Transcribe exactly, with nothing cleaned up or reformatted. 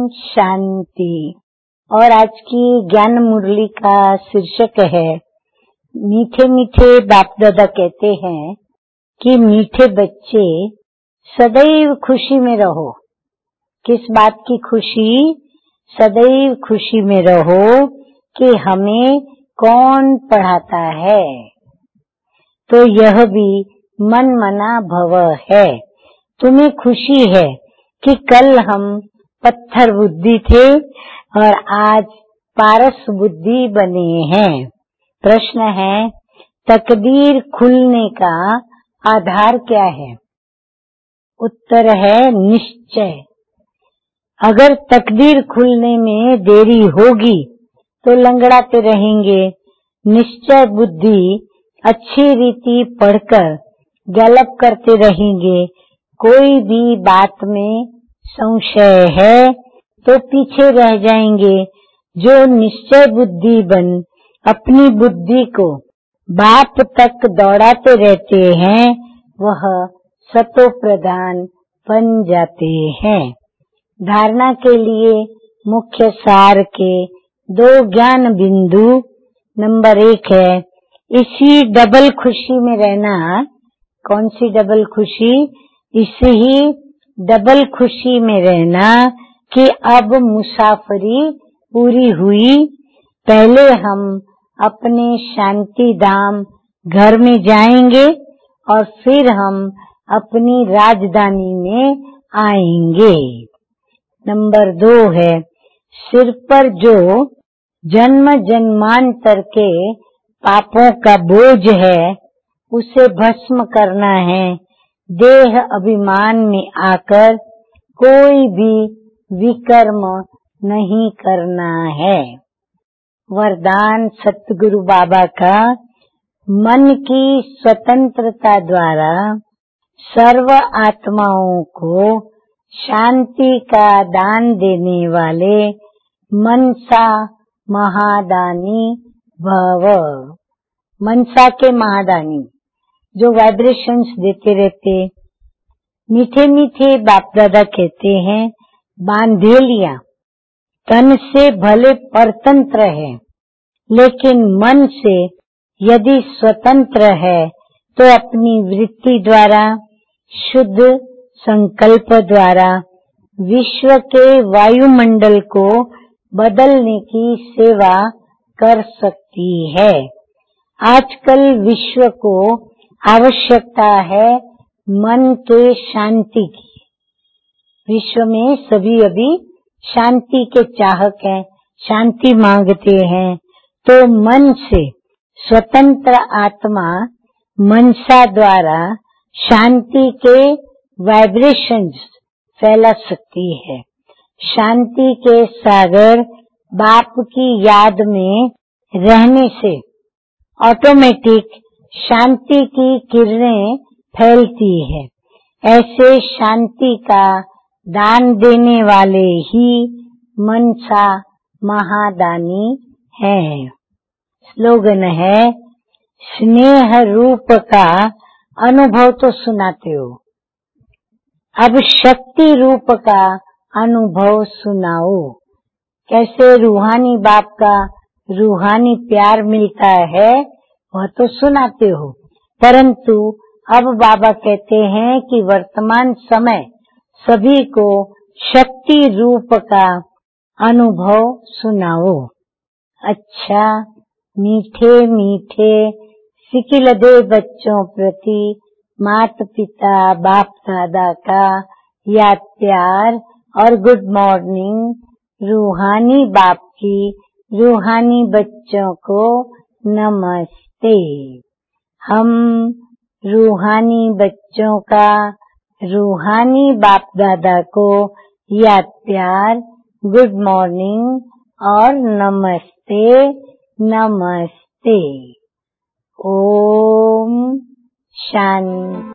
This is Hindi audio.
शांति। और आज की ज्ञान मुरली का शीर्षक है मीठे मीठे बाप दादा कहते हैं कि मीठे बच्चे सदैव खुशी में रहो। किस बात की खुशी? सदैव खुशी में रहो कि हमें कौन पढ़ाता है। तो यह भी मन मना भव है। तुम्हें खुशी है कि कल हम पत्थर बुद्धि थे और आज पारस बुद्धि बने हैं। प्रश्न है, तकदीर खुलने का आधार क्या है? उत्तर है निश्चय। अगर तकदीर खुलने में देरी होगी तो लंगड़ाते रहेंगे। निश्चय बुद्धि अच्छी रीति पढ़कर गैलप करते रहेंगे। कोई भी बात में संशय है तो पीछे रह जाएंगे। जो निश्चय बुद्धि बन अपनी बुद्धि को बाप तक दौड़ाते रहते हैं वह सतो प्रधान बन जाते हैं। धारणा के लिए मुख्य सार के दो ज्ञान बिंदु। नंबर एक है इसी डबल खुशी में रहना। कौन सी डबल खुशी? इसी ही डबल खुशी में रहना कि अब मुसाफरी पूरी हुई। पहले हम अपने शांति धाम घर में जाएंगे और फिर हम अपनी राजधानी में आएंगे। नंबर दो है सिर पर जो जन्म जन्मांतर के पापों का बोझ है उसे भस्म करना है। देह अभिमान में आकर कोई भी विकर्म नहीं करना है। वरदान सतगुरु बाबा का मन की स्वतंत्रता द्वारा सर्व आत्माओं को शांति का दान देने वाले मनसा महादानी भव। मनसा के महादानी जो वाइब्रेशंस देते रहते। मीठे मीठे बाप दादा कहते हैं बांधेलियां तन से भले परतंत्र है लेकिन मन से यदि स्वतंत्र है तो अपनी वृत्ति द्वारा शुद्ध संकल्प द्वारा विश्व के वायुमंडल को बदलने की सेवा कर सकती है। आजकल विश्व को आवश्यकता है मन के शांति की। विश्व में सभी अभी शांति के चाहक हैं, शांति मांगते हैं। तो मन से स्वतंत्र आत्मा मनसा द्वारा शांति के वाइब्रेशंस फैला सकती है। शांति के सागर बाप की याद में रहने से ऑटोमेटिक शांति की किरणें फैलती है। ऐसे शांति का दान देने वाले ही मनसा महादानी हैं। स्लोगन है स्नेह रूप का अनुभव तो सुनाते हो, अब शक्ति रूप का अनुभव सुनाओ। कैसे रूहानी बाप का रूहानी प्यार मिलता है वह तो सुनाते हो, परंतु अब बाबा कहते हैं कि वर्तमान समय सभी को शक्ति रूप का अनुभव सुनाओ। अच्छा मीठे मीठे सिकिलदे बच्चों प्रति माता पिता बाप दादा का याद प्यार और गुड मॉर्निंग। रूहानी बाप की रूहानी बच्चों को नमस्ते। हम रूहानी बच्चों का रूहानी बाप दादा को याद प्यार, गुड मॉर्निंग और नमस्ते नमस्ते। ओम शांति।